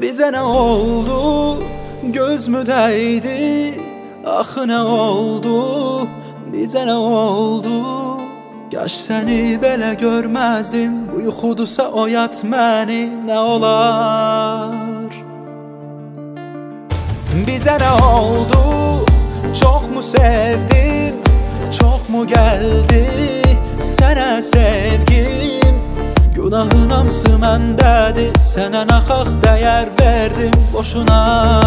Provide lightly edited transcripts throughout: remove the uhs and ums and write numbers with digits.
Bize ne oldu? Göz mü değdi? Ah ne oldu? Bize ne oldu? Yaş seni belə görməzdim. Bu yuxudusa oyat məni, nə olar? Bize ne oldu? Çok mu sevdim? Çok mu geldi sənə sevgim? Günahın hamısı məndədir. Sənə naxaq dəyər verdim boşuna.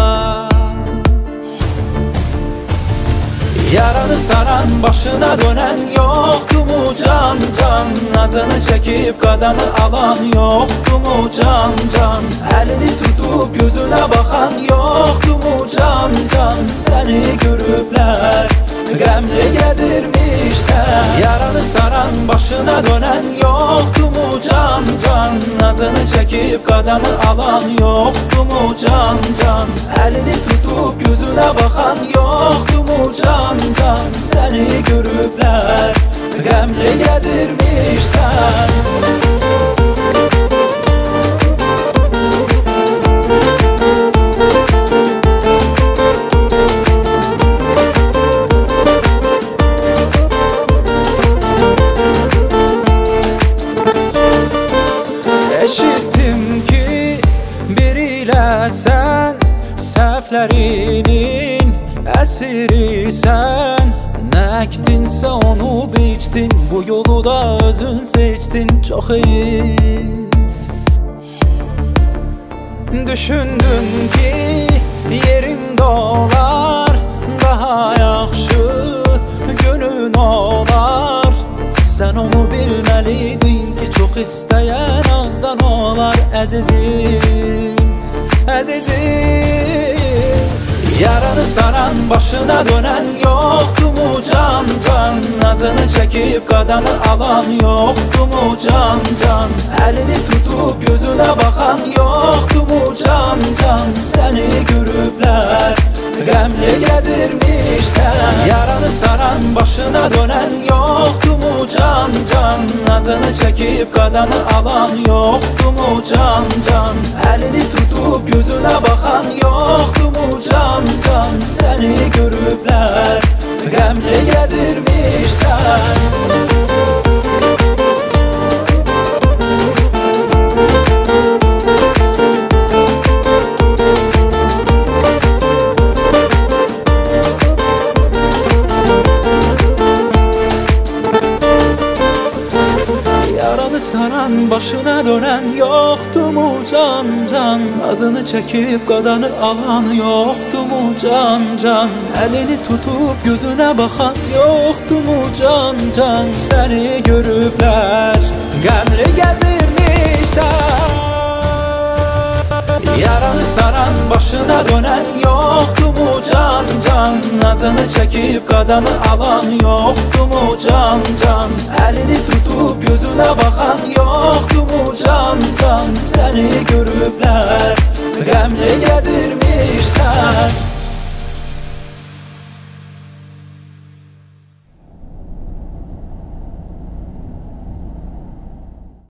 Yaranı saran, başına dönen yoktu mu can can? Nazını çekip qadanı alan yoktu mu can can? Elini tutup gözüne bakan yoktu mu can can? Seni görüpler qəmli gezirmişsən. Yaranı saran, başına dönen yoktu mu can can? Nazını çekip qadanı alan yoktu mu can can? Elini tutup gözüne bakan yoktu mu can can? Seni görüpler qəmli gezirmişsən. Eşittim ki biriyle sen səhvlərinin əsirisən. Nə əkdinsə onu biçdin, bu yolu da özün seçdin. Çox heyif. Düşündüm ki yerim dolar, daha yaxşı günün olar. Sen onu bilməliydin ki çox istəyən azdan olar. Əzizim, əzizim. Yaranı saran, başına dönen yoktu mu can can? Nazını çekip qadanı alan yoktu mu can can? Elini tutup gözüne bakan yoktu mu can can? Seni görüpler qəmli gezirmişsən. Yaranı saran, başına dönen yoktu mu can can? Nazını çekip qadanı alan yoktu mu can can? Elini tutup gözüne bakan yoktu mu can can? Seni görüpler qəmli gezirmişsən. Yaranı saran, başına dönen yoktu mu can can? Nazını çekip qadanı alan yoktu mu can can? Elini tutup gözüne bakan yoktu mu can can? Seni görüpler qəmli gezirmişsən. Yaranı saran, başına dönen yoktu mu can can? Nazını çekip qadanı alan yoktu mu can can? Elini tutup gözüne bakan yoktu mu can can? Seni görüpler qəmli gezirmişsən.